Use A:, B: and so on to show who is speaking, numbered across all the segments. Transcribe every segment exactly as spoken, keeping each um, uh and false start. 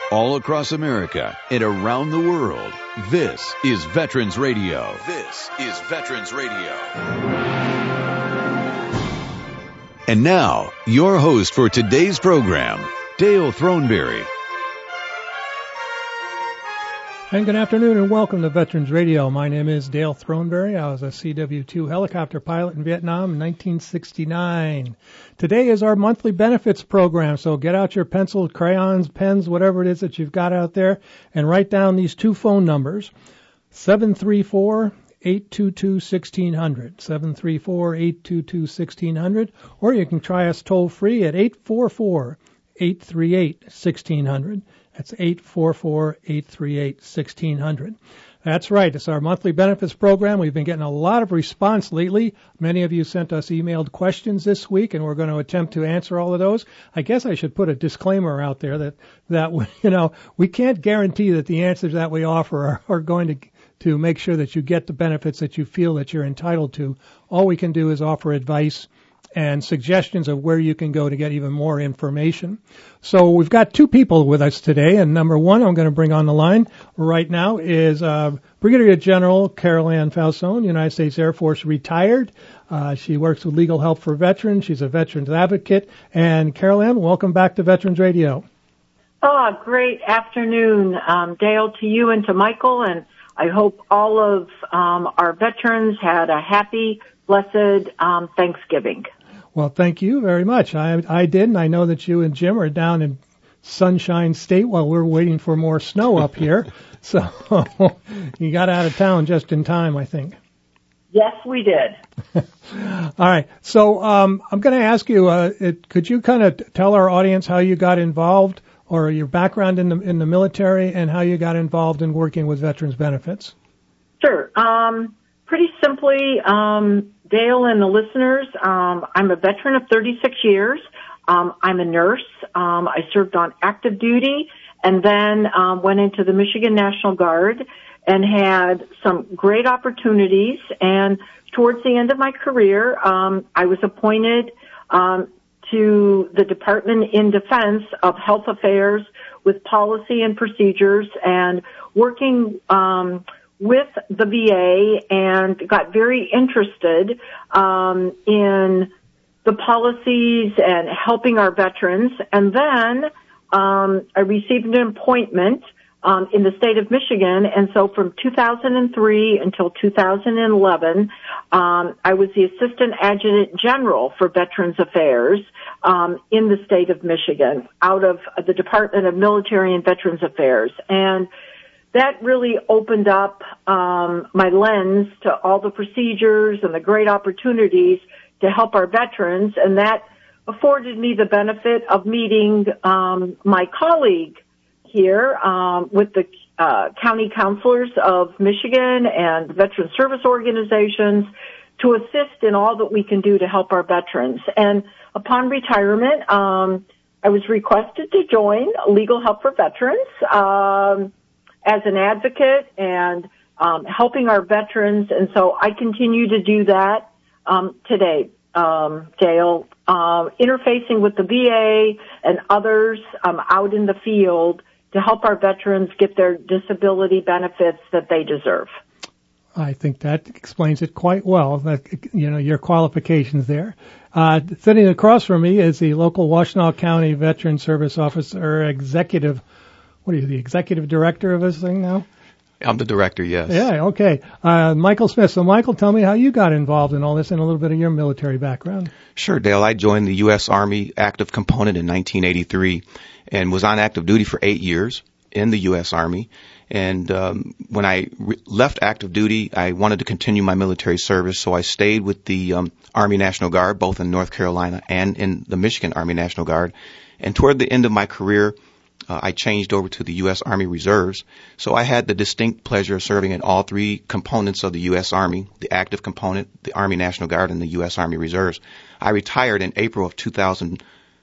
A: all across America and around the world. This is Veterans Radio. This is Veterans Radio. And now, your host for today's program, Dale Throneberry.
B: And good afternoon and welcome to Veterans Radio. My name is Dale Throneberry. I was a C W two helicopter pilot in Vietnam in nineteen sixty-nine. Today is our monthly benefits program, so get out your pencils, crayons, pens, whatever it is that you've got out there, and write down these two phone numbers, seven three four, eight two two, one six zero zero, seven three four, eight two two, one six zero zero, or you can try us toll-free at eight four four, eight three eight, one six zero zero. That's eight four four, eight three eight, one six zero zero. That's right. It's our monthly benefits program. We've been getting a lot of response lately. Many of you sent us emailed questions this week, and we're going to attempt to answer all of those. I guess I should put a disclaimer out there that, that you know, we can't guarantee that the answers that we offer are, are going to to make sure that you get the benefits that you feel that you're entitled to. All we can do is offer advice and suggestions of where you can go to get even more information. So we've got two people with us today, and number one I'm going to bring on the line right now is uh, Brigadier General Carol Ann Falzone, United States Air Force retired. Uh, she works with Legal Help for Veterans. She's a veterans advocate. And Carol Ann, welcome back to Veterans Radio.
C: Oh, great afternoon, um, Dale, to you and to Michael, and I hope all of um, our veterans had a happy, blessed um, Thanksgiving.
B: Well, thank you very much. I I did, and I know that you and Jim are down in Sunshine State while we're waiting for more snow up here. So you got out of town just in time, I think.
C: Yes, we did.
B: All right. So um, I'm going to ask you, uh, it, could you kind of tell our audience how you got involved, or your background in the in the military, and how you got involved in working with veterans benefits?
C: Sure. Um, pretty simply, um, Dale and the listeners, um, I'm a veteran of thirty-six years. Um, I'm a nurse. Um, I served on active duty and then um, went into the Michigan National Guard and had some great opportunities. And towards the end of my career, um, I was appointed um, to the Department in Defense of Health Affairs with policy and procedures and working um with the V A, and got very interested um, in the policies and helping our veterans. And then um, I received an appointment um, in the state of Michigan, and so from two thousand three until two thousand eleven, um, I was the Assistant Adjutant General for Veterans Affairs um, in the state of Michigan, out of the Department of Military and Veterans Affairs. And that really opened up um, my lens to all the procedures and the great opportunities to help our veterans, and that afforded me the benefit of meeting um, my colleague here um, with the uh, county counselors of Michigan and veteran service organizations to assist in all that we can do to help our veterans. And upon retirement, um, I was requested to join Legal Help for Veterans um, as an advocate and um, helping our veterans, and so I continue to do that um, today, um, Dale, uh, interfacing with the V A and others um, out in the field to help our veterans get their disability benefits that they deserve.
B: I think that explains it quite well, that, you know, your qualifications there. Uh, sitting across from me is the local Washtenaw County Veteran Service Officer Executive. What are you, the executive director of this thing now?
D: I'm the director, yes.
B: Yeah, okay. Uh, Michael Smith. So, Michael, tell me how you got involved in all this and a little bit of your military background.
D: Sure, Dale. I joined the U S Army active component in nineteen eighty-three and was on active duty for eight years in the U S Army. And um, when I re- left active duty, I wanted to continue my military service, so I stayed with the um, Army National Guard, both in North Carolina and in the Michigan Army National Guard. And toward the end of my career, Uh, I changed over to the U S Army Reserves, so I had the distinct pleasure of serving in all three components of the U S Army, the active component, the Army National Guard, and the U S Army Reserves. I retired in April of two thousand,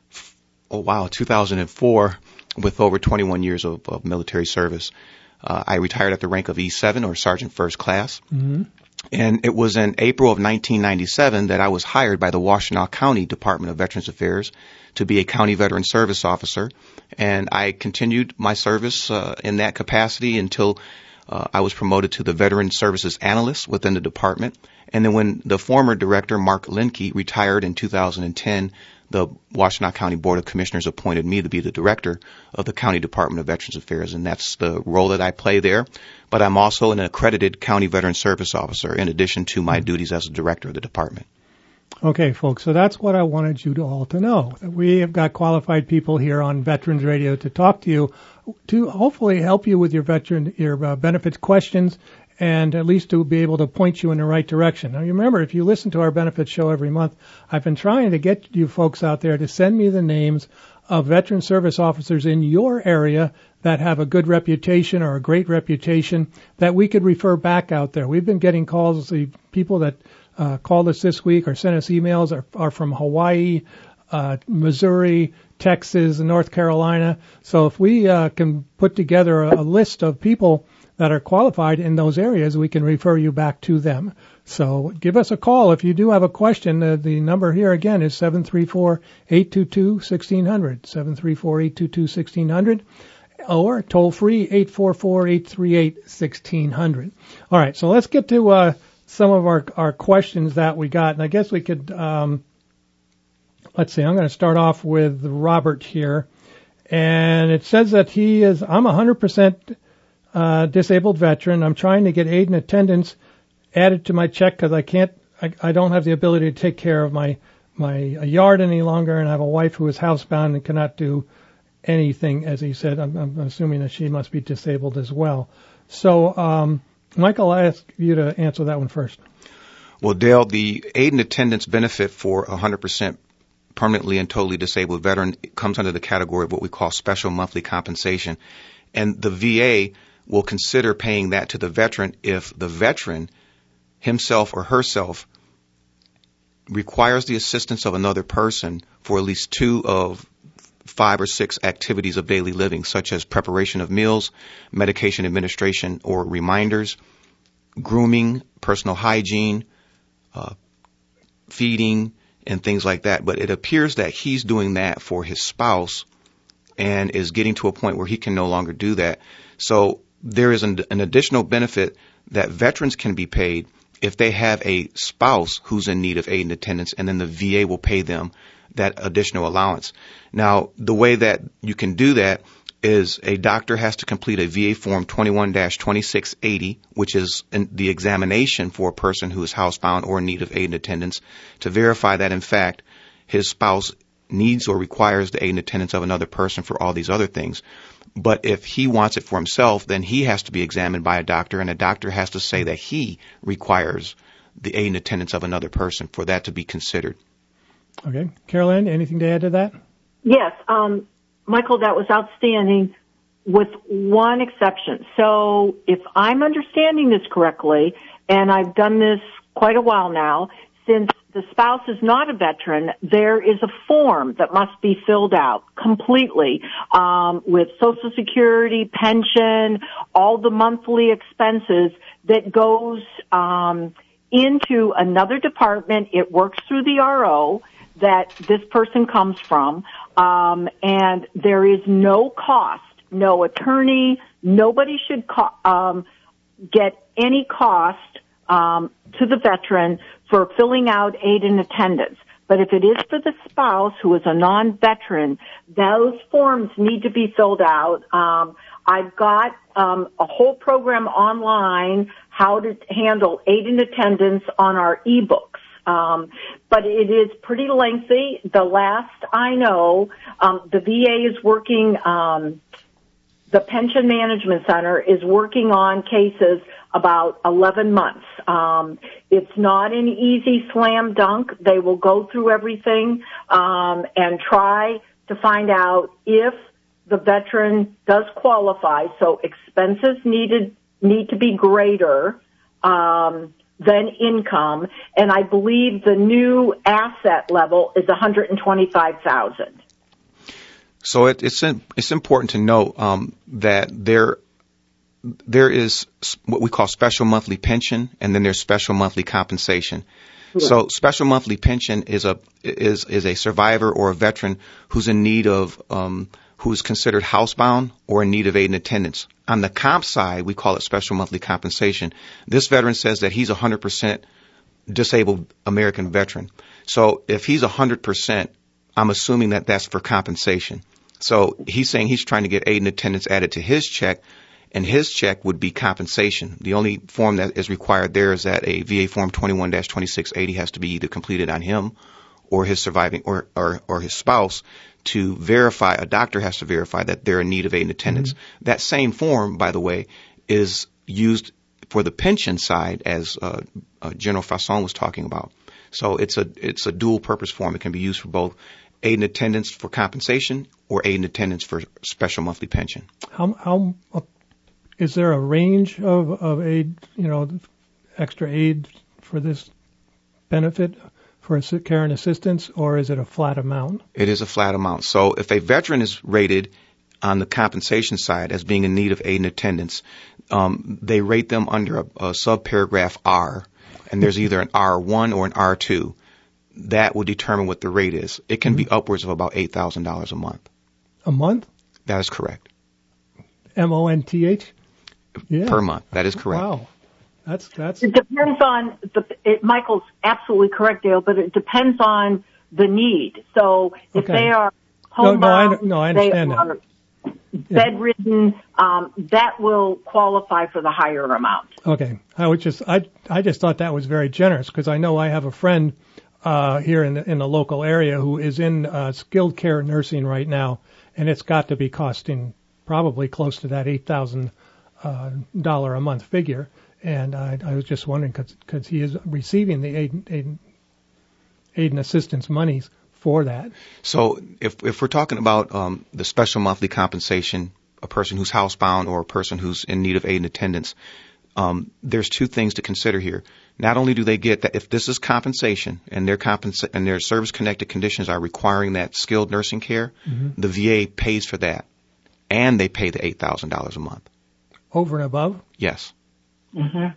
D: oh wow, two thousand four with over twenty-one years of, of military service. Uh, I retired at the rank of E seven, or Sergeant First Class. Mm-hmm. And it was in April of nineteen ninety-seven that I was hired by the Washtenaw County Department of Veterans Affairs to be a county veteran service officer. And I continued my service uh, in that capacity until uh, I was promoted to the Veteran Services Analyst within the department. And then when the former director, Mark Linke, retired in two thousand ten, the Washtenaw County Board of Commissioners appointed me to be the director of the County Department of Veterans Affairs, and that's the role that I play there. But I'm also an accredited County Veteran Service Officer in addition to my duties as a director of the department.
B: Okay, folks, so that's what I wanted you to all to know. That we have got qualified people here on Veterans Radio to talk to you, to hopefully help you with your veteran, your uh, benefits questions, and at least to be able to point you in the right direction. Now, you remember, if you listen to our benefits show every month, I've been trying to get you folks out there to send me the names of veteran service officers in your area that have a good reputation or a great reputation that we could refer back out there. We've been getting calls. The people that uh, called us this week or sent us emails are, are from Hawaii, uh, Missouri, Texas, and North Carolina. So if we uh, can put together a, a list of people that are qualified in those areas, we can refer you back to them. So give us a call if you do have a question. Uh, the number here again is seven three four, eight two two, one six zero zero, seven three four, eight two two, one six zero zero, or toll free eight four four, eight three eight, one six zero zero. All right, so let's get to uh, some of our, our questions that we got. And I guess we could, um, let's see, I'm going to start off with Robert here. And it says that he is, I'm one hundred percent Uh, disabled veteran. I'm trying to get aid and attendance added to my check because I can't, I, I don't have the ability to take care of my, my yard any longer, and I have a wife who is housebound and cannot do anything, as he said. I'm, I'm assuming that she must be disabled as well. So, um, Michael, I ask you to answer that one first.
D: Well, Dale, the aid and attendance benefit for a one hundred percent permanently and totally disabled veteran comes under the category of what we call special monthly compensation. And the V A will consider paying that to the veteran if the veteran himself or herself requires the assistance of another person for at least two of five or six activities of daily living, such as preparation of meals, medication administration or reminders, grooming, personal hygiene, uh, feeding, and things like that. But it appears that he's doing that for his spouse and is getting to a point where he can no longer do that. So there is an, an additional benefit that veterans can be paid if they have a spouse who's in need of aid and attendance, and then the V A will pay them that additional allowance. Now, the way that you can do that is a doctor has to complete a V A form twenty-one dash twenty-six eighty, which is an, the examination for a person who is housebound or in need of aid and attendance, to verify that, in fact, his spouse needs or requires the aid and attendance of another person for all these other things. But if he wants it for himself, then he has to be examined by a doctor, and a doctor has to say that he requires the aid and attendance of another person for that to be considered.
B: Okay. Carolyn, anything to add to that?
C: Yes. Um, Michael, that was outstanding with one exception. So if I'm understanding this correctly, and I've done this quite a while now, since the spouse is not a veteran, there is a form that must be filled out completely um, with Social Security, pension, all the monthly expenses that goes um, into another department. It works through the R O that this person comes from, um, and there is no cost, no attorney, nobody should co- um, get any cost um, to the veteran for filling out aid and attendance. But if it is for the spouse who is a non-veteran, those forms need to be filled out. Um, I've got um, a whole program online, how to handle aid and attendance, on our e-books. Um, but it is pretty lengthy. The last I know, um, the V A is working, um, the Pension Management Center is working on cases about eleven months. Um, it's not an easy slam dunk. They will go through everything um, and try to find out if the veteran does qualify. So expenses needed need to be greater um, than income, and I believe the new asset level is one hundred twenty-five thousand dollars.
D: So it, it's it's important to note um, that there. there is what we call special monthly pension, and then there's special monthly compensation. Sure. So special monthly pension is a is is a survivor or a veteran who's in need of um, who's considered housebound or in need of aid and attendance. On the comp side, we call it special monthly compensation. This veteran says that he's a one hundred percent disabled American veteran. So if he's one hundred percent, I'm assuming that that's for compensation. So he's saying he's trying to get aid and attendance added to his check, and his check would be compensation. The only form that is required there is that a V A Form twenty-one dash twenty-six eighty has to be either completed on him or his surviving or, or, or his spouse to verify, a doctor has to verify that they're in need of aid and attendance. Mm-hmm. That same form, by the way, is used for the pension side, as uh, uh, General Fasson was talking about. So it's a it's a dual purpose form. It can be used for both aid and attendance for compensation or aid and attendance for special monthly pension.
B: How how uh, is there a range of, of aid, you know, extra aid for this benefit for care and assistance, or is it a flat amount?
D: It is a flat amount. So if a veteran is rated on the compensation side as being in need of aid and attendance, um, they rate them under a, a subparagraph R, and there's either an R one or an R two. That will determine what the rate is. It can mm-hmm. be upwards of about eight thousand dollars a month.
B: A month?
D: That is correct.
B: M O N T H? Yeah.
D: Per month. That is correct.
B: Wow. That's, that's.
C: It depends on, the, it, Michael's absolutely correct, Dale, but it depends on the need. So if okay. they are homebound,
B: no, no, I, no, I understand
C: they
B: that.
C: are bedridden, um, that will qualify for the higher amount.
B: Okay. I would just, I, I just thought that was very generous, because I know I have a friend uh, here in the, in the local area who is in uh, skilled care nursing right now, and it's got to be costing probably close to that eight thousand dollars uh, a month figure. And I, I was just wondering, because he is receiving the aid, aid, aid and assistance monies for that.
D: So if if we're talking about um, the special monthly compensation, a person who's housebound or a person who's in need of aid and attendance, um, there's two things to consider here. Not only do they get that, if this is compensation and their compensa- and their service-connected conditions are requiring that skilled nursing care, mm-hmm. the V A pays for that, and they pay the eight thousand dollars a month.
B: Over and above?
D: Yes.
C: Mm-hmm.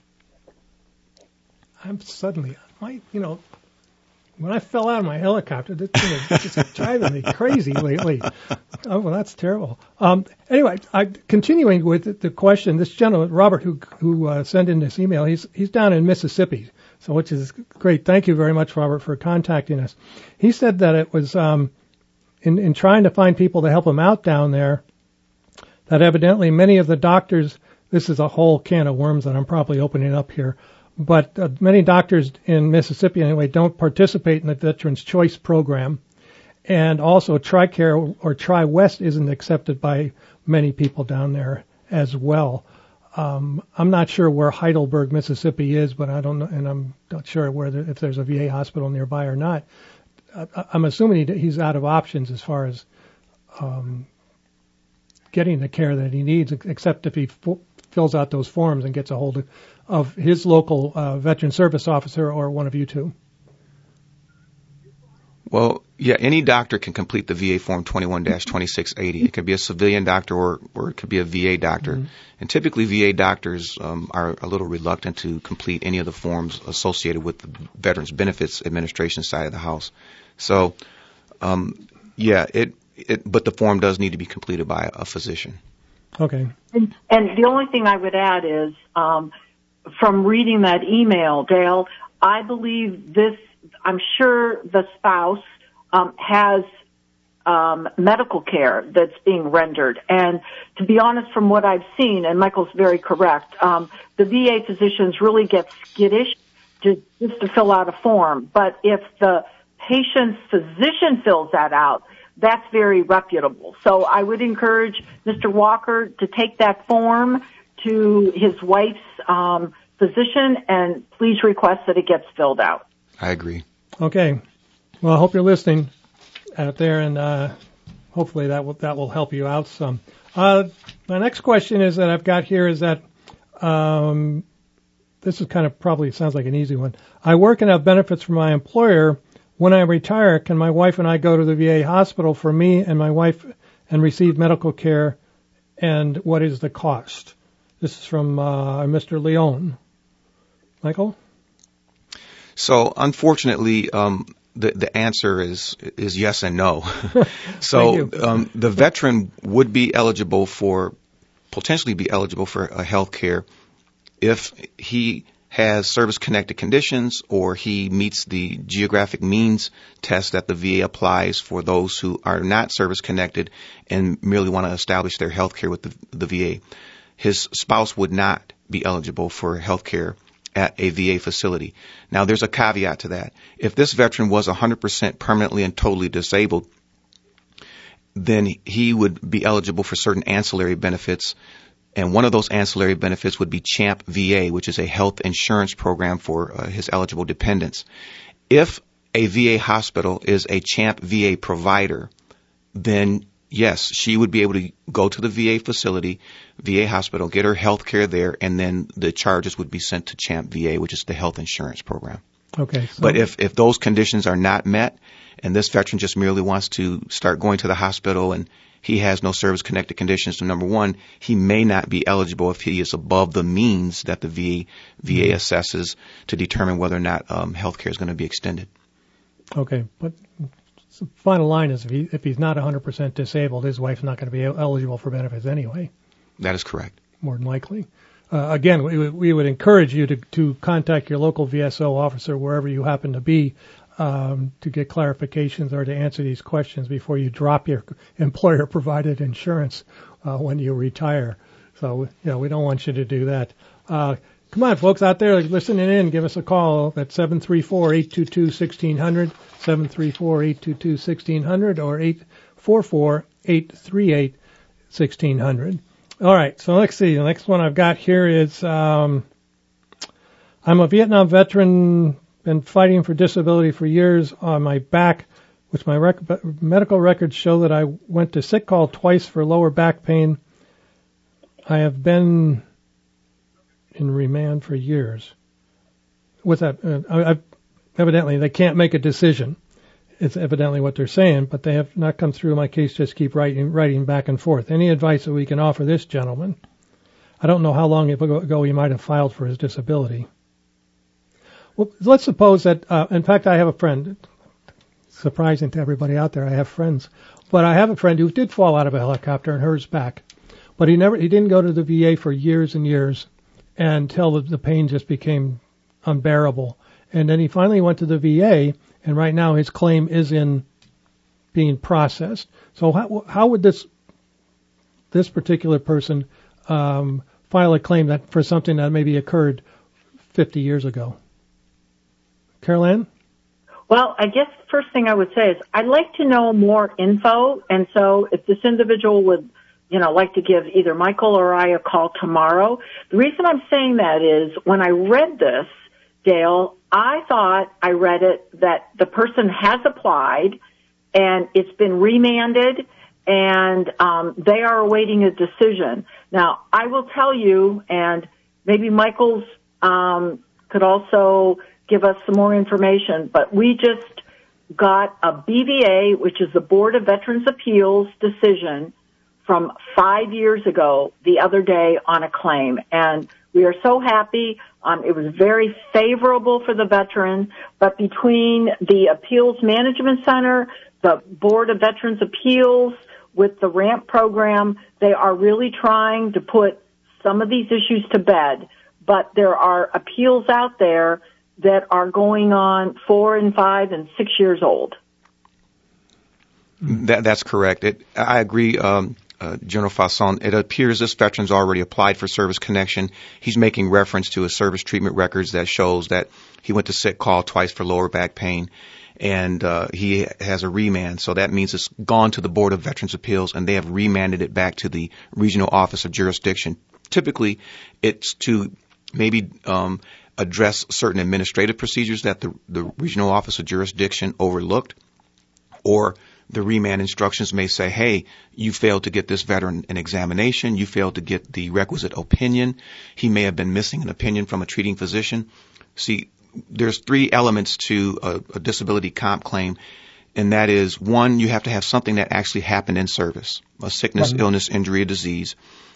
B: I'm suddenly, my, you know, when I fell out of my helicopter, this thing is just driving me crazy lately. Oh, well, that's terrible. Um, anyway, I, continuing with the question, this gentleman, Robert, who who uh, sent in this email, he's he's down in Mississippi, so which is great. Thank you very much, Robert, for contacting us. He said that it was um, in in trying to find people to help him out down there, that evidently many of the doctors. This is a whole can of worms that I'm probably opening up here. But uh, many doctors in Mississippi, anyway, don't participate in the Veterans Choice Program. And also TRICARE or TriWest isn't accepted by many people down there as well. Um, I'm not sure where Heidelberg, Mississippi is, but I don't know, and I'm not sure where the, if there's a V A hospital nearby or not. I, I'm assuming he, he's out of options as far as um, getting the care that he needs, except if he fo- fills out those forms and gets a hold of, of his local uh, veteran service officer or one of you two.
D: Well, yeah, any doctor can complete the V A Form twenty-one dash twenty-six eighty. It could be a civilian doctor or, or it could be a V A doctor. Mm-hmm. And typically V A doctors um, are a little reluctant to complete any of the forms associated with the Veterans Benefits Administration side of the house. So, um, yeah, it, it, but the form does need to be completed by a physician.
B: Okay.
C: And, and the only thing I would add is, um, from reading that email, Dale, I believe this, I'm sure the spouse um, has um, medical care that's being rendered. And to be honest, from what I've seen, and Michael's very correct, um, the V A physicians really get skittish to, just to fill out a form. But if the patient's physician fills that out, that's very reputable. So I would encourage Mister Walker to take that form to his wife's um, physician and please request that it gets filled out.
D: I agree.
B: Okay. Well, I hope you're listening out there, and uh, hopefully that will that will help you out some. Uh, my next question is that I've got here is that um, this is kind of probably sounds like an easy one. I work and have benefits from my employer. When I retire, can my wife and I go to the V A hospital for me and my wife and receive medical care, and what is the cost? This is from uh, Mister Leone. Michael?
D: So, unfortunately, um, the the answer is is yes and no. So, um, the veteran would be eligible for, potentially be eligible for uh, health care if he has service-connected conditions or he meets the geographic means test that the V A applies for those who are not service-connected and merely want to establish their health care with the, the V A. His spouse would not be eligible for health care at a V A facility. Now, there's a caveat to that. If this veteran was one hundred percent permanently and totally disabled, then he would be eligible for certain ancillary benefits. And one of those ancillary benefits would be CHAMP V A, which is a health insurance program for uh, his eligible dependents. If a V A hospital is a CHAMP V A provider, then yes, she would be able to go to the V A facility, V A hospital, get her health care there, and then the charges would be sent to CHAMP V A, which is the health insurance program.
B: Okay. So
D: but if, if those conditions are not met, and this veteran just merely wants to start going to the hospital and he has no service-connected conditions, so number one, he may not be eligible if he is above the means that the V A, V A assesses to determine whether or not um, health care is going to be extended.
B: Okay, but the final line is if, he, if he's not one hundred percent disabled, his wife's not going to be eligible for benefits anyway.
D: That is correct.
B: More than likely. Uh, again, we, we would encourage you to, to contact your local V S O officer wherever you happen to be um, to get clarifications or to answer these questions before you drop your employer-provided insurance uh, when you retire. So, you know, we don't want you to do that. Uh, come on, folks out there listening in, give us a call at seven three four, eight two two, one six zero zero, seven three four, eight two two, one six zero zero, or eight four four, eight three eight, one six zero zero. All right, so let's see. The next one I've got here is um, I'm a Vietnam veteran, been fighting for disability for years on my back, which my rec- medical records show that I went to sick call twice for lower back pain. I have been in remand for years. What's that? Uh, I, I, evidently, they can't make a decision. It's evidently what they're saying, but they have not come through my case. Just keep writing, writing back and forth. Any advice that we can offer this gentleman? I don't know how long ago he might have filed for his disability. Well, let's suppose that, uh, in fact, I have a friend. Surprising to everybody out there, I have friends. But I have a friend who did fall out of a helicopter and hurt his back. But he never, he didn't go to the V A for years and years until the, the pain just became unbearable. And then he finally went to the V A, and right now his claim is in being processed. So how, how would this this particular person um, file a claim that for something that maybe occurred fifty years ago? Carol Ann?
C: Well, I guess the first thing I would say is I'd like to know more info, and so if this individual would, you know, like to give either Michael or I a call tomorrow. The reason I'm saying that is when I read this, Dale, I thought I read it that the person has applied and it's been remanded and um, they are awaiting a decision. Now, I will tell you, and maybe Michael's um, could also give us some more information, but we just got a B V A, which is the Board of Veterans Appeals decision from five years ago the other day on a claim. And we are so happy. Um, it was very favorable for the veteran, but between the Appeals Management Center, the Board of Veterans Appeals, with the RAMP program, they are really trying to put some of these issues to bed. But there are appeals out there that are going on four and five and six years old.
D: That, that's correct. It, I agree, um, uh, General Fasson. It appears this veteran's already applied for service connection. He's making reference to his service treatment records that shows that he went to sick call twice for lower back pain, and uh, he has a remand. So that means it's gone to the Board of Veterans Appeals, and they have remanded it back to the regional office of jurisdiction. Typically, it's to maybe um, address certain administrative procedures that the, the regional office of jurisdiction overlooked, or the remand instructions may say, hey, you failed to get this veteran an examination, you failed to get the requisite opinion, he may have been missing an opinion from a treating physician. See, there's three elements to a, a disability comp claim, and that is, one, you have to have something that actually happened in service, a sickness, mm-hmm. illness, injury, or disease.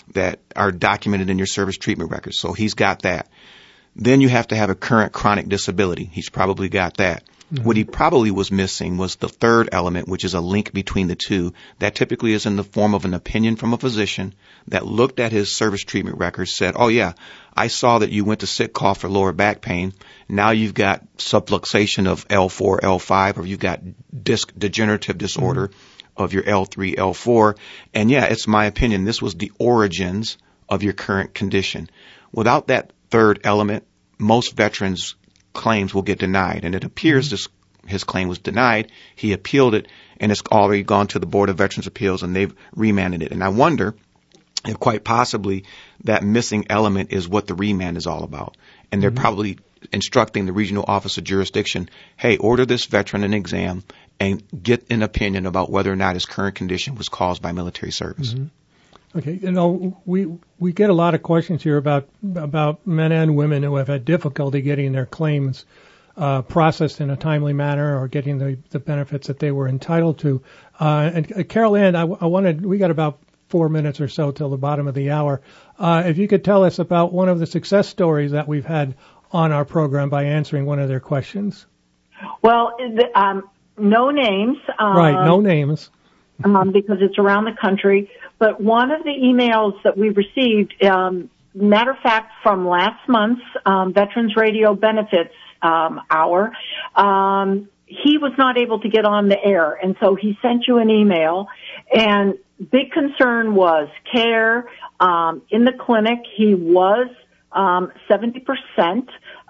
D: that are documented in your service treatment records. So he's got that. Then you have to have a current chronic disability. He's probably got that. Mm-hmm. What he probably was missing was the third element, which is a link between the two. That typically is in the form of an opinion from a physician that looked at his service treatment records, said, oh yeah, I saw that you went to sick call for lower back pain. Now you've got subluxation of L four, L five, or you've got disc degenerative disorder mm-hmm. of your L three, L four. And yeah, it's my opinion, this was the origins of your current condition. Without that third element, most veterans' claims will get denied. And it appears this, his claim was denied. He appealed it, and it's already gone to the Board of Veterans' Appeals, and they've remanded it. And I wonder if quite possibly that missing element is what the remand is all about. And they're mm-hmm. probably instructing the regional office of jurisdiction, hey, order this veteran an exam and get an opinion about whether or not his current condition was caused by military service.
B: Mm-hmm. Okay, you know, we we get a lot of questions here about about men and women who have had difficulty getting their claims uh, processed in a timely manner or getting the, the benefits that they were entitled to. Uh, and uh, Carol Ann, I, I wanted, we got about four minutes or so till the bottom of the hour. Uh, if you could tell us about one of the success stories that we've had on our program by answering one of their questions.
C: Well, the, um, no names. Um,
B: right, no names.
C: um, because it's around the country. But one of the emails that we received, um, matter of fact, from last month's um, Veterans Radio Benefits um, Hour, um, he was not able to get on the air, and so he sent you an email. And big concern was care um, in the clinic. He was um, seventy percent.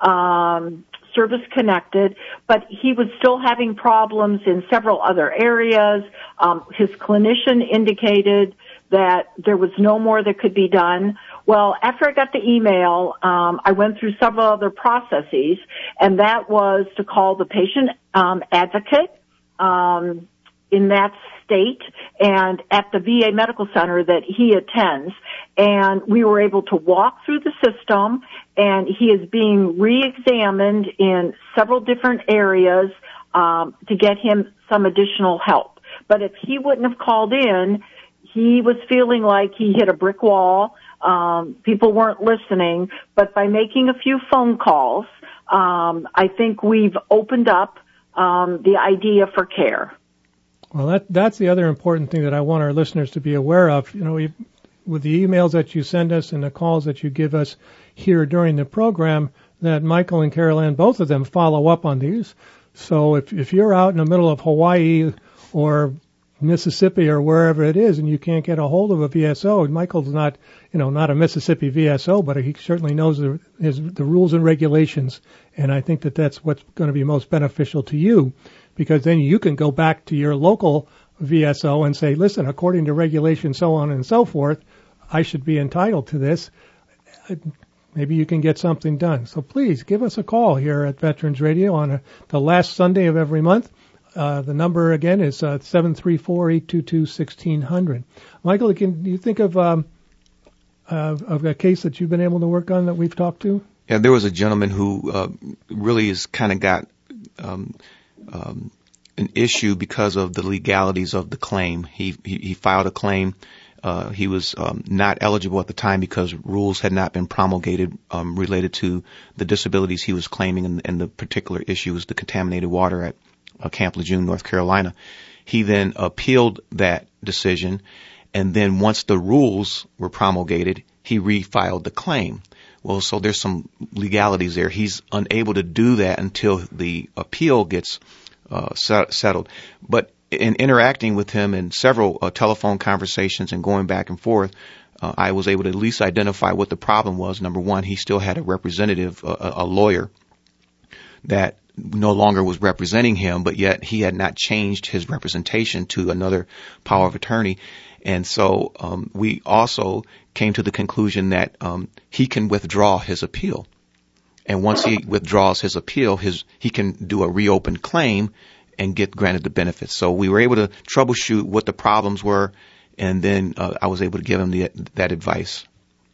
C: Um, service connected, but he was still having problems in several other areas. Um, his clinician indicated that there was no more that could be done. Well, after I got the email, um, I went through several other processes, and that was to call the patient um, advocate um, in that state and at the V A medical center that he attends. And we were able to walk through the system, and he is being re-examined in several different areas um, to get him some additional help. But if he wouldn't have called in, he was feeling like he hit a brick wall. Um, people weren't listening. But by making a few phone calls, um, I think we've opened up um, the idea for care.
B: Well, that that's the other important thing that I want our listeners to be aware of. You know, we, with the emails that you send us and the calls that you give us here during the program, that Michael and Carol Ann, both of them, follow up on these. So if if you're out in the middle of Hawaii or Mississippi or wherever it is and you can't get a hold of a V S O, Michael's not, you know, not a Mississippi V S O, but he certainly knows the, his, the rules and regulations. And I think that that's what's going to be most beneficial to you, because then you can go back to your local V S O and say, listen, according to regulation, so on and so forth, I should be entitled to this. Maybe you can get something done. So please give us a call here at Veterans Radio on a, the last Sunday of every month. Uh, the number again is uh, seven three four, eight two two, one six zero zero. Michael, can you think of um, uh, of a case that you've been able to work on that we've talked to?
D: Yeah, there was a gentleman who uh, really has kind of got um, um, an issue because of the legalities of the claim. He he, he filed a claim. Uh, he was um, not eligible at the time because rules had not been promulgated um, related to the disabilities he was claiming, and, and the particular issue was the contaminated water at uh, Camp Lejeune, North Carolina. He then appealed that decision, and then once the rules were promulgated, he refiled the claim. Well, so there's some legalities there. He's unable to do that until the appeal gets uh, set, settled. But in interacting with him in several uh, telephone conversations and going back and forth, uh, I was able to at least identify what the problem was. Number one, he still had a representative, uh, a lawyer, that no longer was representing him, but yet he had not changed his representation to another power of attorney. And so um, we also came to the conclusion that um, he can withdraw his appeal. And once he withdraws his appeal, his he can do a reopened claim and get granted the benefits. So we were able to troubleshoot what the problems were, and then uh, I was able to give him the, that advice.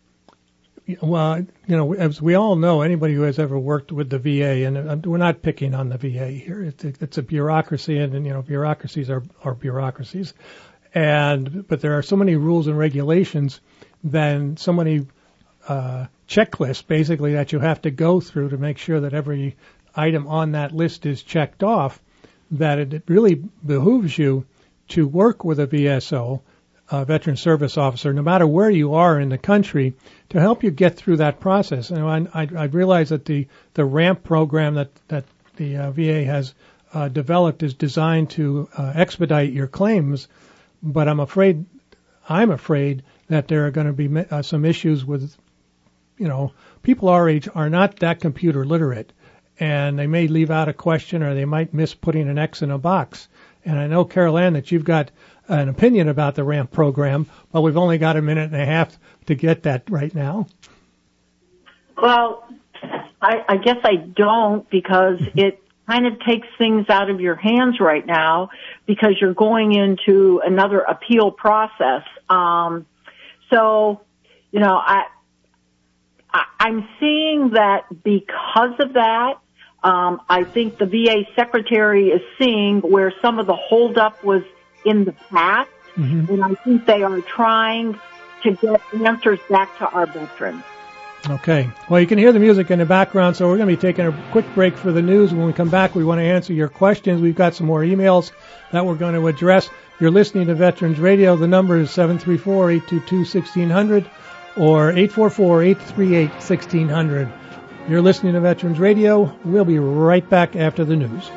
B: Well, you know, as we all know, anybody who has ever worked with the V A, and we're not picking on the V A here, it's a, it's a bureaucracy, and, and you know, bureaucracies are, are bureaucracies. And but there are so many rules and regulations than so many uh, checklists, basically, that you have to go through to make sure that every item on that list is checked off, that it really behooves you to work with a V S O, a Veteran Service Officer, no matter where you are in the country, to help you get through that process. And I, I, I realize that the, the RAMP program that, that the uh, V A has uh, developed is designed to uh, expedite your claims, but I'm afraid, I'm afraid that there are going to be uh, some issues with, you know, people our age are not that computer literate, and they may leave out a question or they might miss putting an X in a box. And I know, Carol Ann, that you've got an opinion about the RAMP program, but we've only got a minute and a half to get that right now.
C: Well, I, I guess I don't, because it kind of takes things out of your hands right now, because you're going into another appeal process. Um, so, you know, I, I, I'm seeing that because of that, um, I think the V A secretary is seeing where some of the holdup was in the past, mm-hmm. and I think they are trying to get answers back to our veterans.
B: Okay. Well, you can hear the music in the background, so we're going to be taking a quick break for the news. When we come back, we want to answer your questions. We've got some more emails that we're going to address. You're listening to Veterans Radio. The number is seven three four, eight two two, one six zero zero or eight four four, eight three eight, one six zero zero. You're listening to Veterans Radio. We'll be right back after the news.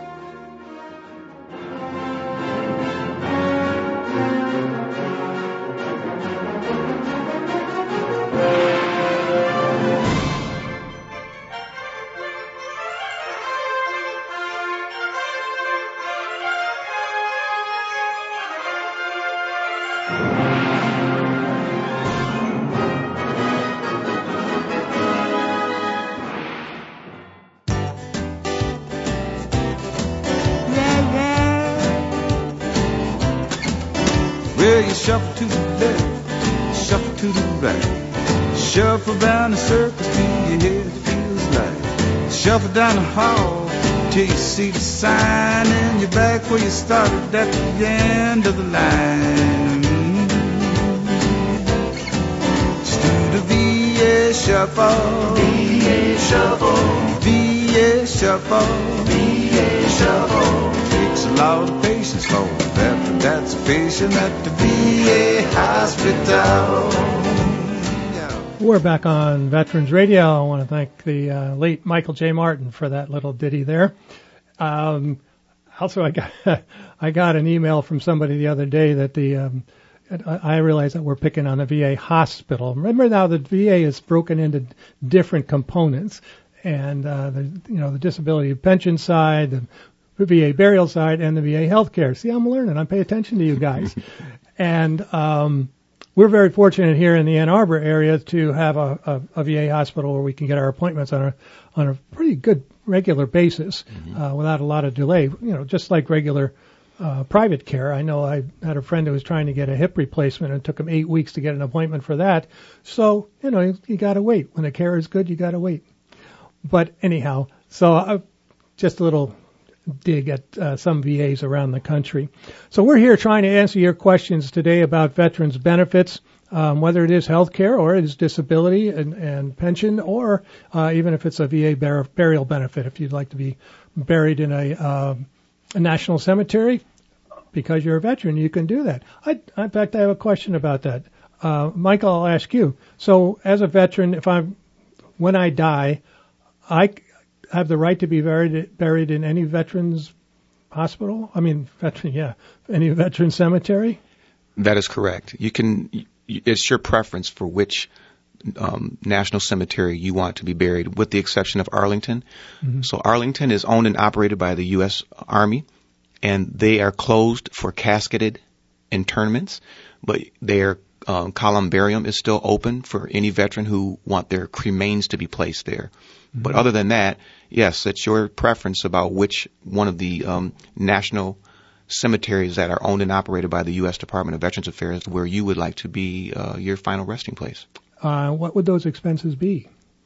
E: Shuffle to the left, shuffle to the right. Shuffle down the circus till your head feels light. Shuffle down the hall till you see the sign, and you're back where you started at the end of the line. Just do the V A shuffle, V A shuffle, V A shuffle, V A shuffle. Takes a lot of patience for a veteran that's a patient at the V A hospital. Yeah.
B: We're back on Veterans Radio. I want to thank the uh, late Michael J. Martin for that little ditty there. Um, also, I got I got an email from somebody the other day that the um, I realize that we're picking on the V A hospital. Remember now, the V A is broken into different components, and uh, the you know the disability pension side, the the V A burial side, and the V A healthcare. See, I'm learning. I pay attention to you guys. and um, we're very fortunate here in the Ann Arbor area to have a, a, a V A hospital where we can get our appointments on a on a pretty good regular basis, mm-hmm. uh, without a lot of delay. You know, just like regular uh, private care. I know I had a friend who was trying to get a hip replacement, and it took him eight weeks to get an appointment for that. So, you know, you, you got to wait. When the care is good, you got to wait. But anyhow, so uh, just a little dig at uh, some V As around the country. So we're here trying to answer your questions today about veterans benefits, um, whether it is health care or it is disability and, and pension, or uh, even if it's a V A bur- burial benefit. If you'd like to be buried in a, uh, a national cemetery because you're a veteran, you can do that. I, in fact, I have a question about that. Uh, Michael, I'll ask you. So as a veteran, if I'm, when I die, I have the right to be buried buried in any veterans hospital? I mean, veteran, yeah, any veteran cemetery?
D: That is correct. You can. It's your preference for which um, national cemetery you want to be buried, with the exception of Arlington. Mm-hmm. So Arlington is owned and operated by the U S Army, and they are closed for casketed internments, but their um, columbarium is still open for any veteran who want their cremains to be placed there. Mm-hmm. But other than that, yes, it's your preference about which one of the um, national cemeteries that are owned and operated by the U S Department of Veterans Affairs where you would like to be uh, your final resting place.
B: Uh, what would those expenses be?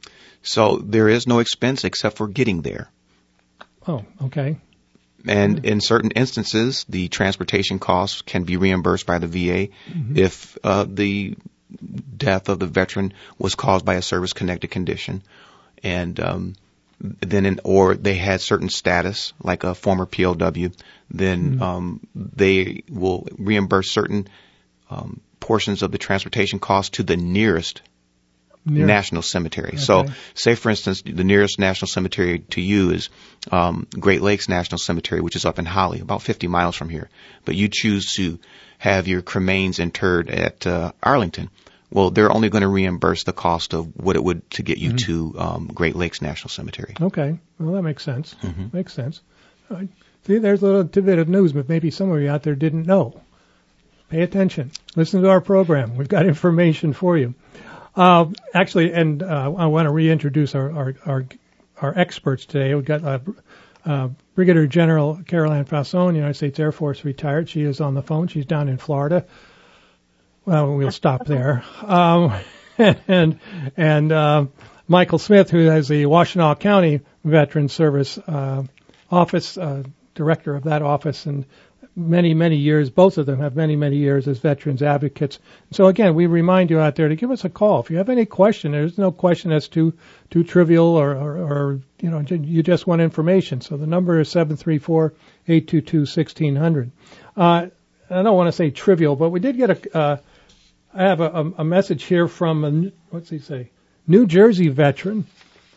D: So there is no expense except for getting there.
B: Oh, okay.
D: And in certain instances, the transportation costs can be reimbursed by the V A mm-hmm. if uh, the death of the veteran was caused by a service-connected condition, and um, then in, or they had certain status, like a former P O W, then mm-hmm. um, they will reimburse certain um, portions of the transportation cost to the nearest Near. national cemetery. Okay. So, say for instance, the nearest national cemetery to you is um, Great Lakes National Cemetery, which is up in Holly, about fifty miles from here. But you choose to have your cremains interred at uh, Arlington. Well, they're only going to reimburse the cost of what it would to get you mm-hmm. to um, Great Lakes National Cemetery.
B: Okay, well that makes sense. Mm-hmm. Makes sense. Uh, see, there's a little tidbit of news, but maybe some of you out there didn't know. Pay attention. Listen to our program. We've got information for you. Uh, actually, and uh, I want to reintroduce our, our, our, our experts today. We've got uh, uh, Brigadier General Carol Ann Fasson, United States Air Force retired. She is on the phone. She's down in Florida. Well, we'll stop there. Um, and and uh, Michael Smith, who has the Washtenaw County Veterans Service uh, Office, uh, director of that office, and many, many years, both of them have many, many years as veterans advocates. So again, we remind you out there to give us a call. If you have any question, there's no question that's too, too trivial or, or, or, you know, you just want information. So the number is seven three four, eight two two, one six zero zero. Uh, I don't want to say trivial, but we did get a, uh, I have a, a message here from, a, what's he say? New Jersey veteran.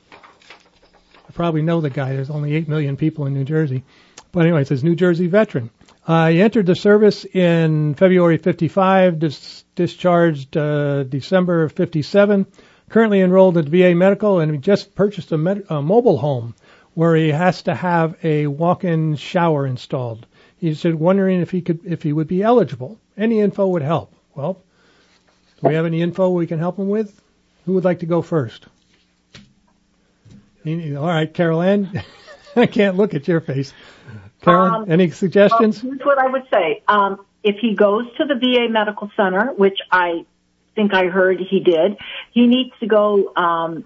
B: I probably know the guy. There's only eight million people in New Jersey. But anyway, it says New Jersey veteran. Uh, he entered the service in February fifty-five, dis- discharged uh, December of fifty-seven, currently enrolled at V A Medical, and he just purchased a, med- a mobile home where he has to have a walk-in shower installed. He's wondering if he could, if he would be eligible. Any info would help. Well, do we have any info we can help him with? Who would like to go first? All right, Carol Ann. I can't look at your face. Carolyn, um, any suggestions?
C: Well, here's what I would say. Um, if he goes to the V A Medical Center, which I think I heard he did, he needs to go um,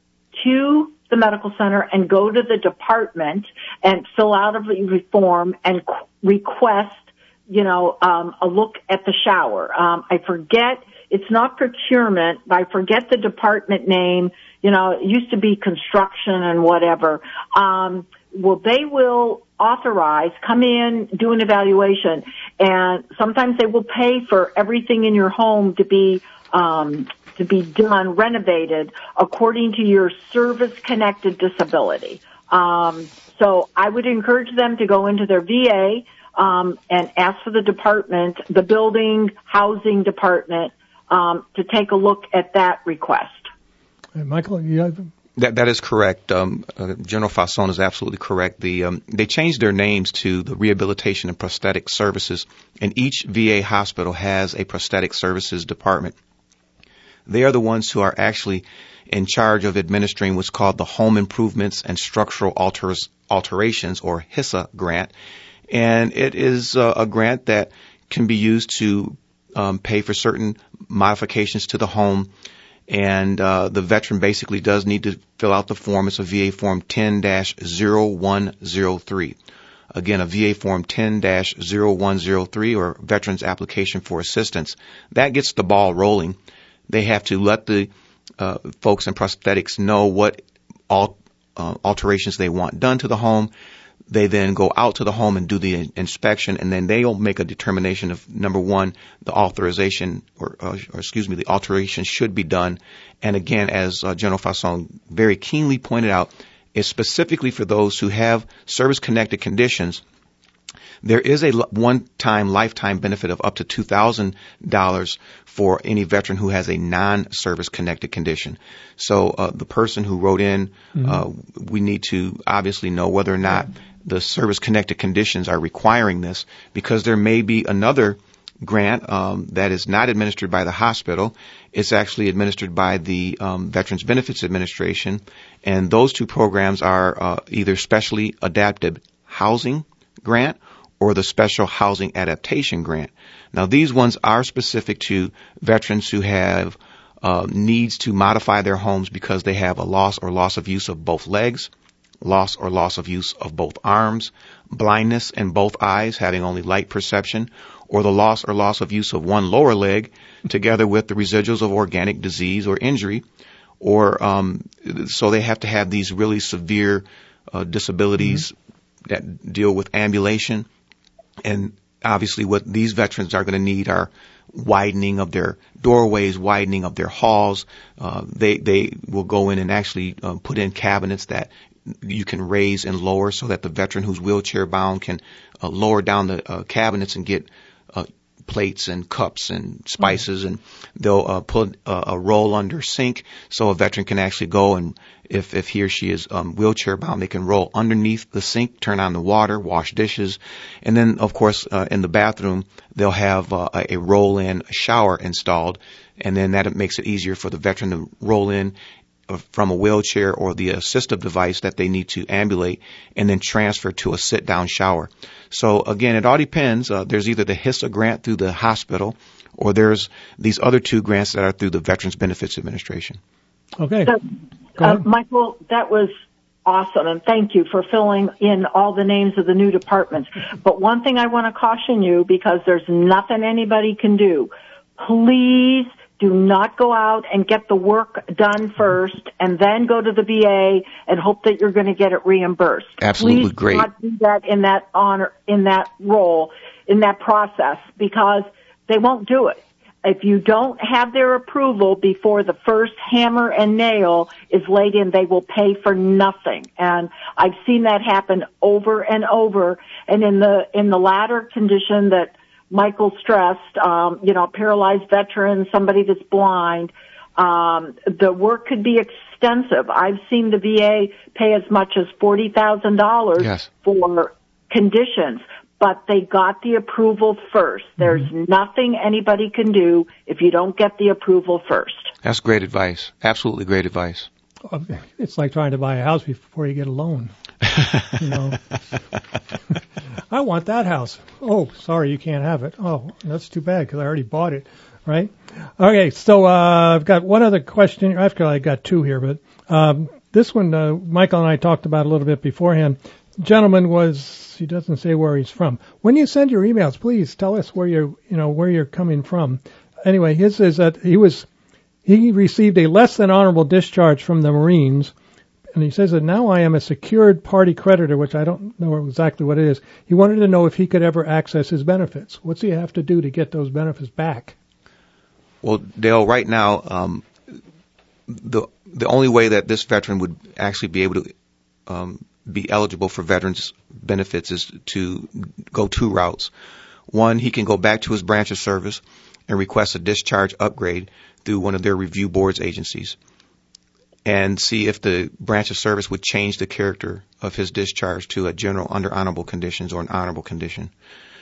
C: to the medical center and go to the department and fill out a form and qu- request, you know, um, a look at the shower. Um, I forget, it's not procurement, but I forget the department name. You know, it used to be construction and whatever. Um, well, they will authorize, come in, do an evaluation, and sometimes they will pay for everything in your home to be um, to be done, renovated according to your service-connected disability. Um, so I would encourage them to go into their V A um, and ask for the department, the building housing department, um, to take a look at that request.
B: Hey, Michael, you have...
D: That that is correct. Um, uh, General Fasson is absolutely correct. The um, they changed their names to the Rehabilitation and Prosthetic Services, and each V A hospital has a prosthetic services department. They are the ones who are actually in charge of administering what's called the Home Improvements and Structural Alters, Alterations, or HISA grant, and it is uh, a grant that can be used to um, pay for certain modifications to the home. And uh, the veteran basically does need to fill out the form. It's a V A Form ten dash zero one zero three. Again, a V A Form ten dash zero one zero three, or Veterans Application for Assistance. That gets the ball rolling. They have to let the uh, folks in prosthetics know what al- uh, alterations they want done to the home. They then go out to the home and do the inspection, and then they'll make a determination of, number one, the authorization, or, or, or excuse me, the alteration should be done. And again, as uh, General Fasson very keenly pointed out, is specifically for those who have service-connected conditions. There is a one-time lifetime benefit of up to two thousand dollars for any veteran who has a non-service connected condition. So uh, the person who wrote in, mm-hmm. uh, we need to obviously know whether or not the service-connected conditions are requiring this, because there may be another grant um, that is not administered by the hospital. It's actually administered by the um, Veterans Benefits Administration, and those two programs are uh, either Specially Adapted Housing Grant or the Special Housing Adaptation Grant. Now, these ones are specific to veterans who have uh, needs to modify their homes because they have a loss or loss of use of both legs, loss or loss of use of both arms, blindness in both eyes, having only light perception, or the loss or loss of use of one lower leg, together with the residuals of organic disease or injury, or um, so they have to have these really severe uh, disabilities mm-hmm. that deal with ambulation. And obviously what these veterans are going to need are widening of their doorways, widening of their halls. Uh, they, they will go in and actually uh, put in cabinets that you can raise and lower so that the veteran who's wheelchair bound can uh, lower down the uh, cabinets and get uh, plates and cups and spices, mm-hmm. and they'll uh, put a, a roll under sink so a veteran can actually go and if, if he or she is um, wheelchair bound, they can roll underneath the sink, turn on the water, wash dishes. And then, of course, uh, in the bathroom, they'll have uh, a roll-in shower installed, and then that makes it easier for the veteran to roll in from a wheelchair or the assistive device that they need to ambulate and then transfer to a sit-down shower. So, again, it all depends. Uh, there's either the HISA grant through the hospital or there's these other two grants that are through the Veterans Benefits Administration.
B: Okay.
C: So, uh, Michael, that was awesome, and thank you for filling in all the names of the new departments. But one thing I want to caution you, because there's nothing anybody can do, please do not go out and get the work done first and then go to the V A and hope that you're going to get it reimbursed.
D: Absolutely.
C: Please
D: Great.
C: do not do that in that honor, in that role, in that process, because they won't do it. If you don't have their approval before the first hammer and nail is laid in, they will pay for nothing. And I've seen that happen over and over. And in the, in the latter condition that Michael stressed, um, you know, paralyzed veteran, somebody that's blind, um, the work could be extensive. I've seen the V A pay as much as forty thousand dollars
D: yes.
C: for conditions. But they got the approval first. There's mm-hmm. nothing anybody can do if you don't get the approval first.
D: That's great advice. Absolutely great advice.
B: It's like trying to buy a house before you get a loan. You know, I want that house. Oh, sorry, you can't have it. Oh, that's too bad because I already bought it, right? Okay, so uh, I've got one other question. Actually, I got two here, but um, this one, uh, Michael and I talked about a little bit beforehand. Gentleman was, he doesn't say where he's from. When you send your emails, please tell us where you're, you know, where you're coming from. Anyway, his is that he was, he received a less than honorable discharge from the Marines, and he says that now I am a secured party creditor, which I don't know exactly what it is. He wanted to know if he could ever access his benefits. What's he have to do to get those benefits back?
D: Well, Dale, right now, um, the the only way that this veteran would actually be able to um, be eligible for veterans benefits is to go two routes. One, he can go back to his branch of service and request a discharge upgrade through one of their review boards agencies and see if the branch of service would change the character of his discharge to a general under honorable conditions or an honorable condition.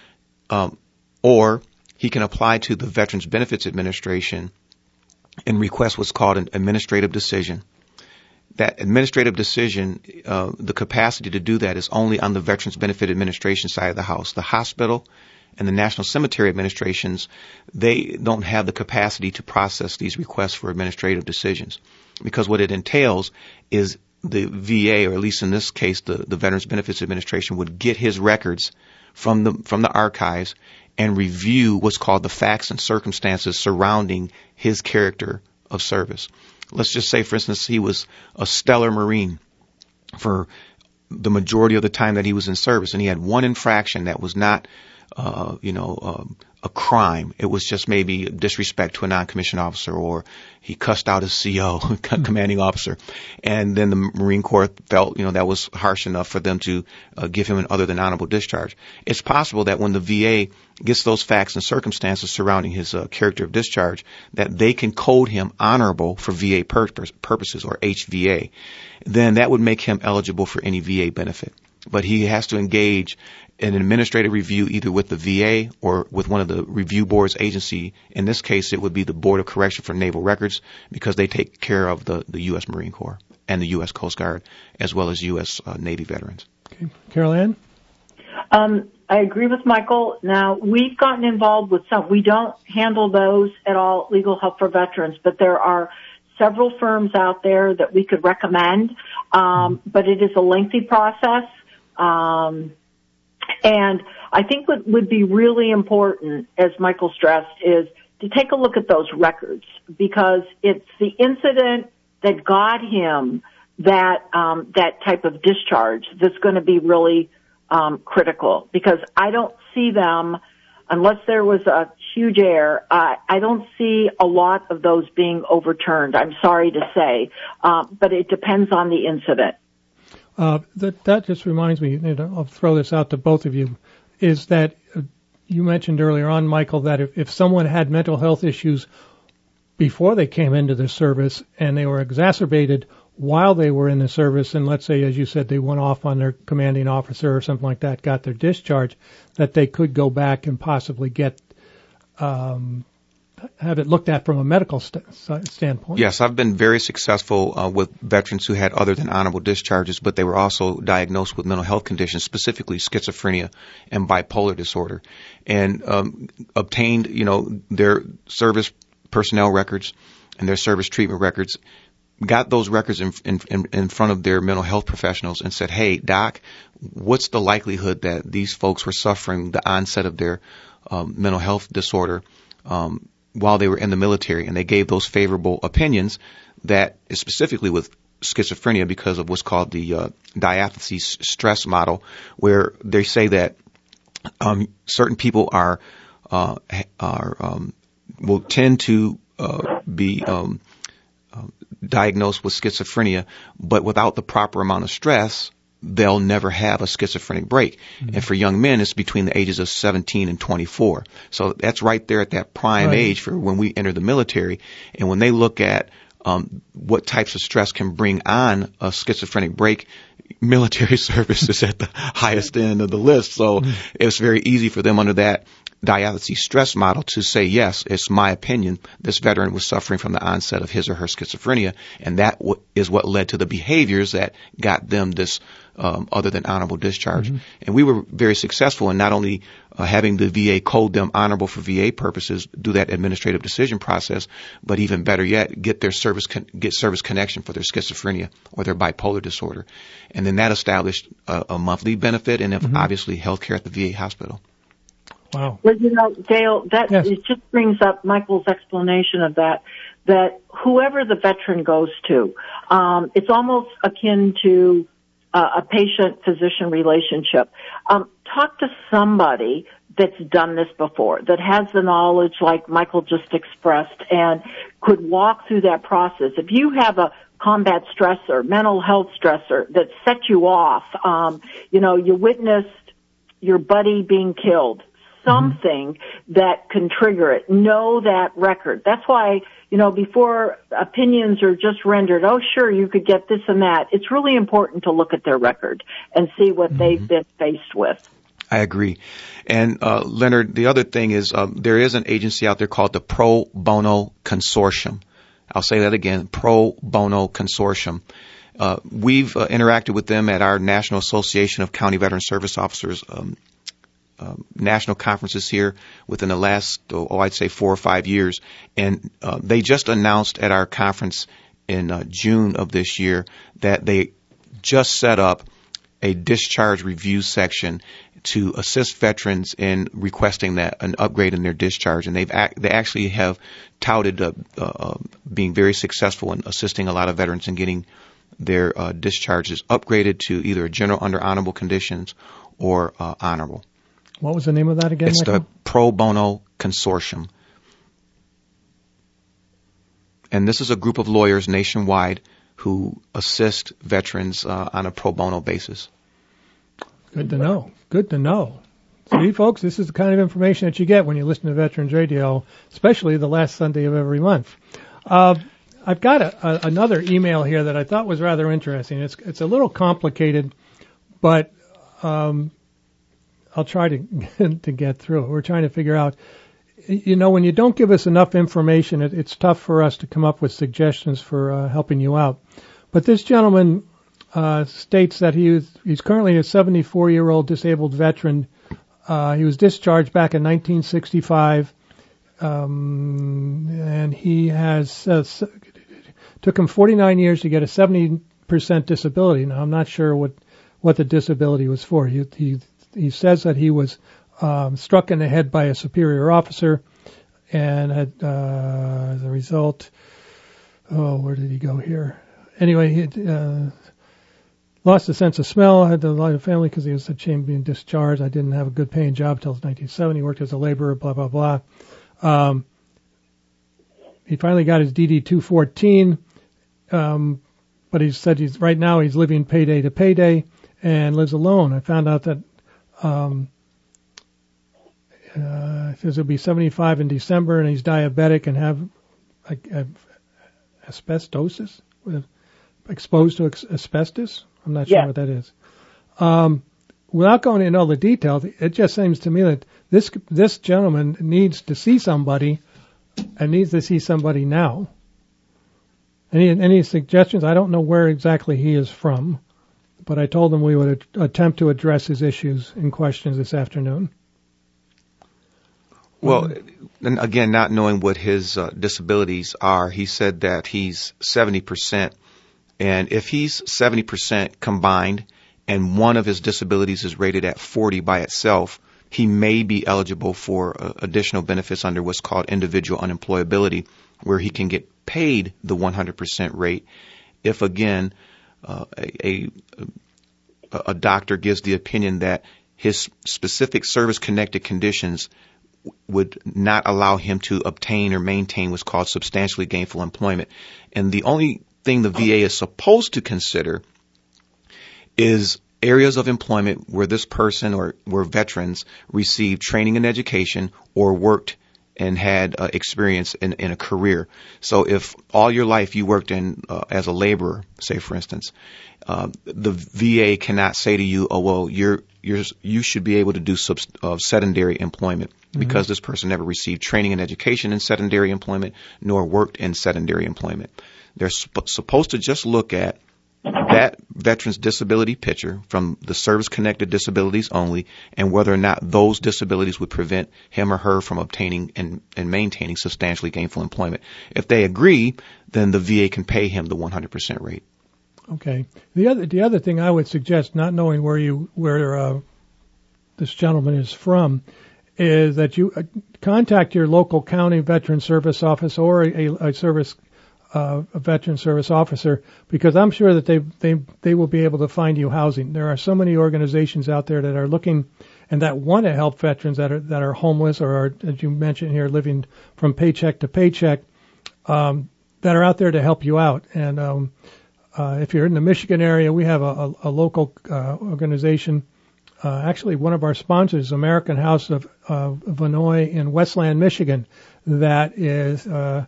D: Um, or he can apply to the Veterans Benefits Administration and request what's called an administrative decision. That administrative decision, uh, the capacity to do that is only on the Veterans Benefit Administration side of the house. The hospital and the National Cemetery Administrations, they don't have the capacity to process these requests for administrative decisions, because what it entails is the V A, or at least in this case, the, the Veterans Benefits Administration, would get his records from the from the archives and review what's called the facts and circumstances surrounding his character of service. Let's just say, for instance, he was a stellar Marine for the majority of the time that he was in service, and he had one infraction that was not, uh, you know, um, a crime. It was just maybe disrespect to a non-commissioned officer, or he cussed out his C O, commanding officer. And then the Marine Corps felt, you know, that was harsh enough for them to uh, give him an other than honorable discharge. It's possible that when the V A gets those facts and circumstances surrounding his uh, character of discharge, that they can code him honorable for V A purpose, purposes, or H V A. Then that would make him eligible for any V A benefit. But he has to engage in an administrative review either with the V A or with one of the review boards agency. In this case, it would be the Board of Correction for Naval Records, because they take care of the, the U S Marine Corps and the U S Coast Guard, as well as U S Uh, Navy veterans.
B: Okay. Carol Ann?
C: Um, I agree with Michael. Now, we've gotten involved with some. We don't handle those at all at Legal Help for Veterans, but there are several firms out there that we could recommend. Um, but it is a lengthy process. Um, and I think what would be really important, as Michael stressed, is to take a look at those records, because it's the incident that got him that um, that type of discharge that's going to be really um, critical. Because I don't see them, unless there was a huge error, uh, I don't see a lot of those being overturned. I'm sorry to say, uh, but it depends on the incident.
B: Uh, that that just reminds me, and I'll throw this out to both of you, is that uh, you mentioned earlier on, Michael, that if, if someone had mental health issues before they came into the service and they were exacerbated while they were in the service, and let's say, as you said, they went off on their commanding officer or something like that, got their discharge, that they could go back and possibly get um, have it looked at from a medical st- standpoint.
D: Yes, I've been very successful uh, with veterans who had other than honorable discharges, but they were also diagnosed with mental health conditions, specifically schizophrenia and bipolar disorder, and um, obtained, you know, their service personnel records and their service treatment records, got those records in, in, in front of their mental health professionals and said, hey, doc, what's the likelihood that these folks were suffering the onset of their um, mental health disorder um, while they were in the military? And they gave those favorable opinions that is specifically with schizophrenia because of what's called the uh, diathesis stress model, where they say that um, certain people are uh, are um, will tend to uh, be um, uh, diagnosed with schizophrenia, but without the proper amount of stress, they'll never have a schizophrenic break. Mm-hmm. And for young men, it's between the ages of seventeen and twenty-four. So that's right there at that prime right. age for when we enter the military. And when they look at um, what types of stress can bring on a schizophrenic break, military service is at the highest end of the list. So mm-hmm. it's very easy for them under that diathesis stress model to say, yes, it's my opinion, this veteran was suffering from the onset of his or her schizophrenia, and that w- is what led to the behaviors that got them this um, other than honorable discharge. Mm-hmm. And we were very successful in not only uh, having the V A code them honorable for V A purposes, do that administrative decision process, but even better yet, get their service con- get service connection for their schizophrenia or their bipolar disorder. And then that established a, a monthly benefit and mm-hmm. obviously health care at the V A hospital.
B: Wow.
C: Well, you know, Dale, that
B: yes.
C: it just brings up Michael's explanation of that, that whoever the veteran goes to, um, it's almost akin to uh, a patient-physician relationship. Um, talk to somebody that's done this before, that has the knowledge like Michael just expressed and could walk through that process. If you have a combat stressor, mental health stressor that set you off, um, you know, you witnessed your buddy being killed, something that can trigger it. Know that record. That's why, you know, before opinions are just rendered, oh, sure, you could get this and that, it's really important to look at their record and see what mm-hmm. they've been faced with.
D: I agree. And, uh, Leonard, the other thing is um, there is an agency out there called the Pro Bono Consortium. I'll say that again, Pro Bono Consortium. Uh, we've uh, interacted with them at our National Association of County Veteran Service Officers um Um, national conferences here within the last, oh, I'd say four or five years. And uh, they just announced at our conference in uh, June of this year that they just set up a discharge review section to assist veterans in requesting that an upgrade in their discharge. And they've ac- they actually have touted uh, uh, being very successful in assisting a lot of veterans in getting their uh, discharges upgraded to either a general under honorable conditions or uh, honorable.
B: What was the name of that again,
D: It's
B: Michael?
D: the Pro Bono Consortium. And this is a group of lawyers nationwide who assist veterans uh, on a pro bono basis.
B: Good to know. Good to know. See, folks, this is the kind of information that you get when you listen to Veterans Radio, especially the last Sunday of every month. Uh, I've got a, a, another email here that I thought was rather interesting. It's, it's a little complicated, but um, I'll try to to get through it. We're trying to figure out, you know, when you don't give us enough information, it, it's tough for us to come up with suggestions for uh, helping you out. But this gentleman uh, states that he is, he's currently a seventy-four-year-old disabled veteran. Uh, he was discharged back in nineteen sixty-five, um, and he has uh, took him forty-nine years to get a seventy percent disability. Now, I'm not sure what what the disability was for. He he He says that he was um, struck in the head by a superior officer, and had, uh, as a result, oh, where did he go here? Anyway, he uh, lost the sense of smell, had to lie to family because he was ashamed of being discharged. I didn't have a good paying job till nineteen seventy, worked as a laborer, blah, blah, blah. Um, he finally got his D D two fourteen, um, but he said he's right now he's living payday to payday and lives alone. I found out that um, uh, he says he'll be seventy-five in December, and he's diabetic and have like uh, asbestosis, exposed to ex- asbestos. I'm not sure
C: Yeah.
B: what that is. Um, without going into all the details, it just seems to me that this this gentleman needs to see somebody, and needs to see somebody now. Any any suggestions? I don't know where exactly he is from, but I told him we would a- attempt to address his issues and questions this afternoon.
D: Well, and again, not knowing what his uh, disabilities are, he said that he's seventy percent. And if he's seventy percent combined and one of his disabilities is rated at forty by itself, he may be eligible for uh, additional benefits under what's called individual unemployability, where he can get paid the one hundred percent rate if, again, uh, a, a, a doctor gives the opinion that his specific service-connected conditions would not allow him to obtain or maintain what's called substantially gainful employment. And the only thing the V A is supposed to consider is areas of employment where this person or where veterans received training and education or worked and had uh, experience in, in a career. So if all your life you worked in uh, as a laborer, say for instance, uh, the V A cannot say to you, oh, well, you're, you're, you should be able to do sub, uh, sedentary employment mm-hmm. because this person never received training and education in sedentary employment nor worked in sedentary employment. They're sp- supposed to just look at that veteran's disability picture from the service-connected disabilities only and whether or not those disabilities would prevent him or her from obtaining and, and maintaining substantially gainful employment. If they agree, then the V A can pay him the one hundred percent rate.
B: Okay. The other the other thing I would suggest, not knowing where you where uh, this gentleman is from, is that you uh, contact your local county veteran service office or a, a service uh, a veteran service officer, because I'm sure that they they they will be able to find you housing. There are so many organizations out there that are looking and that want to help veterans that are that are homeless or are, as you mentioned here, living from paycheck to paycheck, um, that are out there to help you out. And um, uh, if you're in the Michigan area, we have a, a, a local uh, organization. Uh, actually, one of our sponsors, American House of uh, Vinoy in Westland, Michigan, that is uh,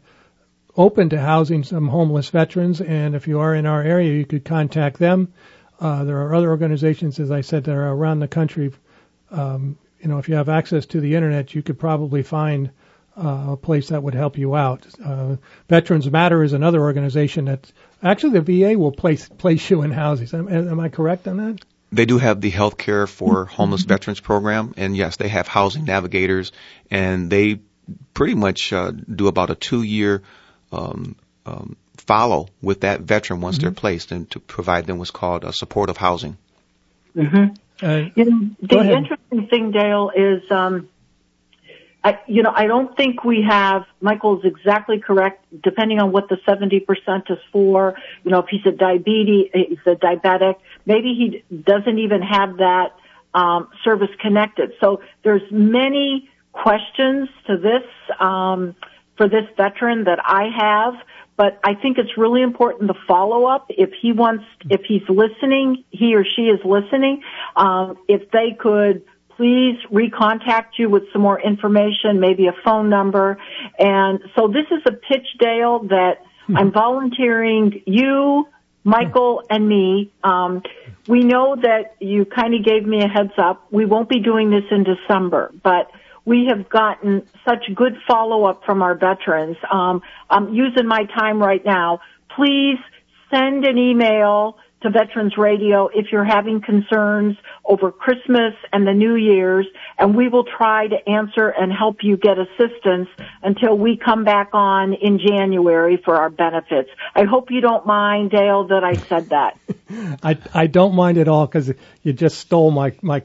B: open to housing some homeless veterans. And if you are in our area, you could contact them. Uh, there are other organizations, as I said, that are around the country. Um, you know, if you have access to the internet, you could probably find uh, a place that would help you out. Uh, Veterans Matter is another organization that actually the V A will place place you in houses. Am, am I correct on that?
D: They do have the Health Care for Homeless Veterans program, and yes, they have housing navigators, and they pretty much uh, do about a two-year um, um, follow with that veteran once mm-hmm. they're placed, and to provide them what's called a supportive housing.
C: Mm-hmm.
B: Uh,
C: you know, the interesting thing, Dale, is, um, I, you know, I don't think we have, Michael's exactly correct, depending on what the seventy percent is for. You know, if he's a diabetes, he's a diabetic, maybe he doesn't even have that um, service connected. So there's many questions to this um, for this veteran that I have. But I think it's really important to follow up. If he wants, if he's listening, he or she is listening, um, if they could please recontact you with some more information, maybe a phone number. And so this is a pitch, Dale, that hmm. I'm volunteering you, Michael, and me. Um, we know that you kind of gave me a heads up. We won't be doing this in December, but we have gotten such good follow-up from our veterans. Um, I'm using my time right now. Please send an email to Veterans Radio if you're having concerns over Christmas and the New Year's, and we will try to answer and help you get assistance until we come back on in January for our benefits. I hope you don't mind, Dale, that I said that.
B: I, I don't mind at all, because you just stole my, my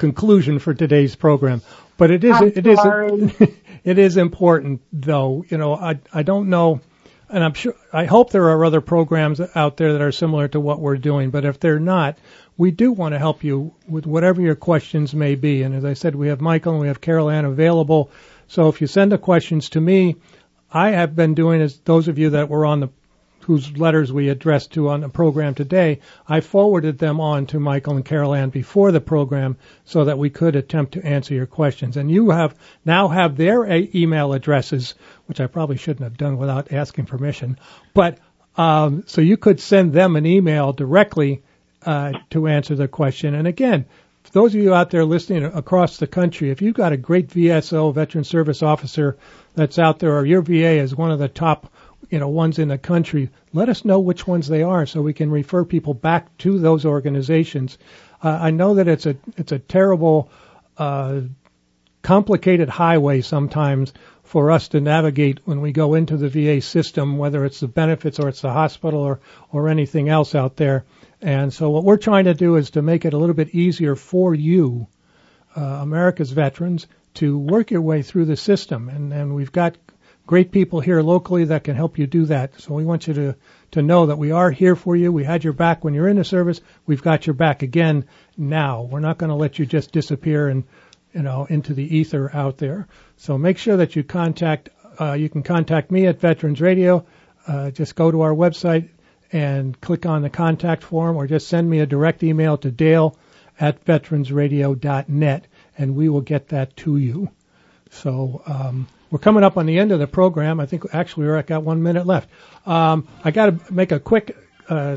B: conclusion for today's program. But it is,
C: I'm
B: it is,
C: sorry.
B: it is important, though. You know, I, I don't know, and I'm sure, I hope there are other programs out there that are similar to what we're doing. But if they're not, we do want to help you with whatever your questions may be. And as I said, we have Michael and we have Carol Ann available. So if you send the questions to me, I have been doing, as those of you that were on the, whose letters we addressed to on the program today, I forwarded them on to Michael and Carol Ann before the program so that we could attempt to answer your questions. And you have now have their a- email addresses, which I probably shouldn't have done without asking permission. But um, so you could send them an email directly uh, to answer the question. And again, for those of you out there listening across the country, if you've got a great V S O, Veteran Service Officer, that's out there, or your V A is one of the top, you know, ones in the country, let us know which ones they are so we can refer people back to those organizations. Uh, I know that it's a it's a terrible, uh, complicated highway sometimes for us to navigate when we go into the V A system, whether it's the benefits or it's the hospital or, or anything else out there. And so what we're trying to do is to make it a little bit easier for you, uh, America's veterans, to work your way through the system. And, and we've got great people here locally that can help you do that. So we want you to, to know that we are here for you. We had your back when you're in the service. We've got your back again now. We're not going to let you just disappear and, you know, into the ether out there. So make sure that you contact, uh, you can contact me at Veterans Radio. Uh, just go to our website and click on the contact form, or just send me a direct email to Dale at veterans radio dot net, and we will get that to you. So um, we're coming up on the end of the program. I think actually we're got one minute left. Um, I got to make a quick uh,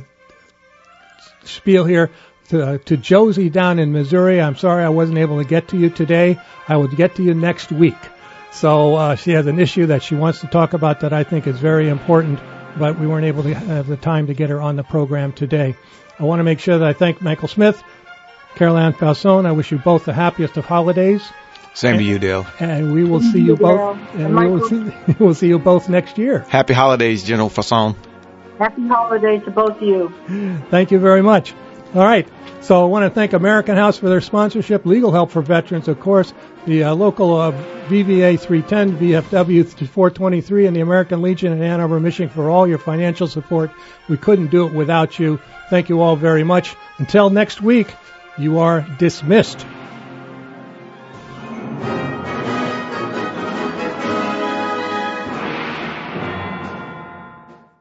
B: spiel here to, uh, to Josie down in Missouri. I'm sorry I wasn't able to get to you today. I will get to you next week. So uh, she has an issue that she wants to talk about that I think is very important, but we weren't able to have the time to get her on the program today. I want to make sure that I thank Michael Smith, Carol Ann Falzone. I wish you both the happiest of holidays.
D: Same
B: and,
D: to you, Dale.
B: And we will see you both. And we will see, we'll see you both next year.
D: Happy holidays, General Falzone.
C: Happy holidays to both of you.
B: Thank you very much. All right. So I want to thank American House for their sponsorship, legal help for veterans, of course, the uh, local uh, V V A three ten, V F W four twenty-three, and the American Legion in Ann Arbor, Michigan for all your financial support. We couldn't do it without you. Thank you all very much. Until next week, you are dismissed.